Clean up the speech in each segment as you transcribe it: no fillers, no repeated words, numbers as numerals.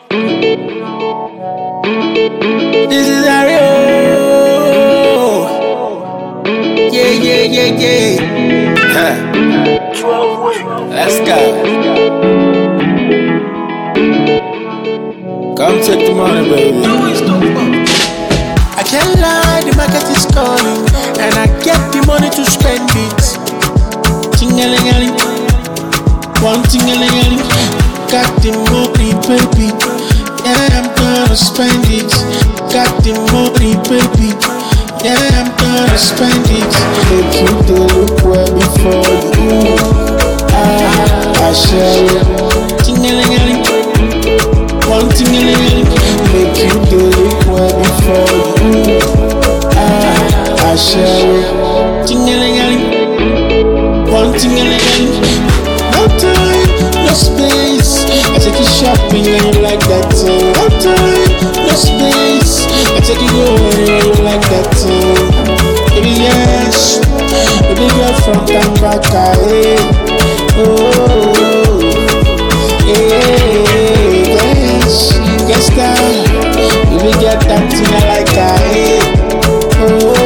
This is Ario. Yeah. Let's go. Come take the money, baby. I can't lie, the market is calling, and I get the money to spend it. Ting-a-ling-a-ling, one ting-a-ling-a-ling. Got the money, baby. Yeah, I'm gonna spend it. Got the money, baby. Yeah, I'm gonna spend it. Make you to look well before you. I share it. Ting-a-ling-a-ling, one ting-a-ling-a-ling. Make you to look well before you. I share it. Ting-a-ling-a-ling, one ting-a-ling-a-ling. No time, no space. I take you shopping and you like that too. No time, no space. I take you going and you like that too. Baby, yes. Baby girl from Kambaka, eh. Oh, yeah. Yes, down. Baby get that thing I like that, eh. Oh,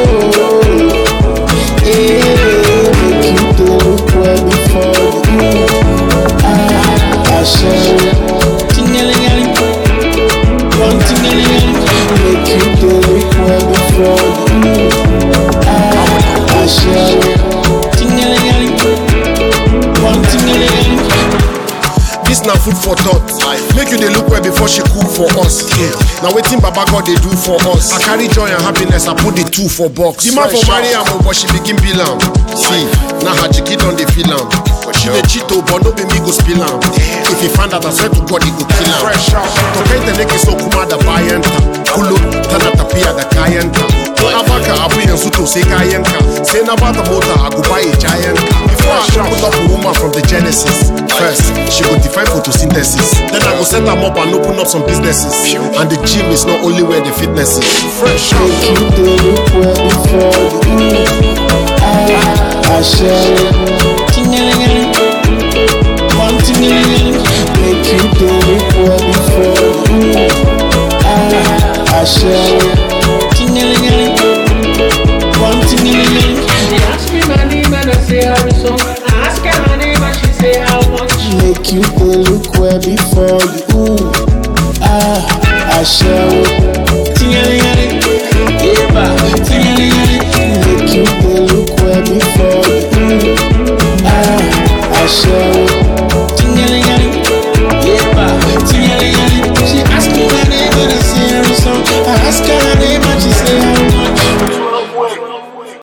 yeah. Make you to look well before you. I share it. Ting-a-ling-a-ling, one ting-a-ling-a-ling. Make you to look well before you. I share it. Ting-a-ling-a-ling, one ting-a-ling-a-ling. This na food for thought. Make you dey look well before she cook for us. Now wetin Baba God dey do for us. I carry joy and happiness, I put the two for box. The man for marry am, but she begin bill am. See, now her chicken don dey feel am. She dey cheat o, but no be me go spill am. If he find out, I swear to God he go kill am. Tokente neke so kuma da bayanta. Kulo tana tafiya da kayanta. Ko abaka abu yanzu to sai kayanka. Sai na bata mota a go buy a giant car. Before I put up a woman from the Genesis. First, she go define photosynthesis. Then I go set them up and open up some businesses. And the gym is not only where the fitness is. Fresh out. Make you to look well before you. I share it. Ting-a-ling-a-ling, one ting-a-ling-a-ling. Make you to look well before you. I share it. Ting-a-ling-a-ling, one ting-a-ling-a-ling. She asked me my name and I say Harrison. I ask her my name and she say how much. Make you to look well before you. I share it. Ting-a-ling-a-ling, yeah, ting-a-ling-a-ling. Make you to look well before you. I share it. Ting-a-ling-a-ling, yeah, ting-a-ling-a-ling. She asked me my name and I say Harrison. I ask her